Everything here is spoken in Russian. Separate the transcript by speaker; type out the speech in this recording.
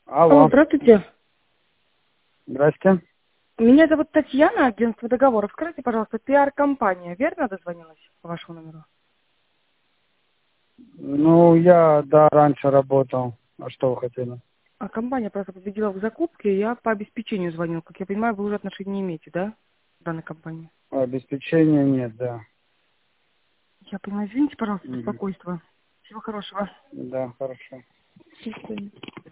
Speaker 1: Алло,
Speaker 2: Алло.
Speaker 1: здравствуйте.
Speaker 2: Здрасте.
Speaker 1: Меня зовут Татьяна, агентство договоров. Скажите, пожалуйста, пиар-компания, верно дозвонилась по вашему номеру?
Speaker 2: Ну, я, да, раньше работал. А что вы хотели?
Speaker 1: А компания просто победила в закупке, и я по обеспечению звонил. Как я понимаю, вы уже отношения не имеете, да, к данной компании?
Speaker 2: Обеспечения нет, да.
Speaker 1: Я понимаю, извините, пожалуйста,
Speaker 2: Мгм.
Speaker 1: беспокойство. Всего хорошего.
Speaker 2: Да, хорошо.
Speaker 1: До свидания.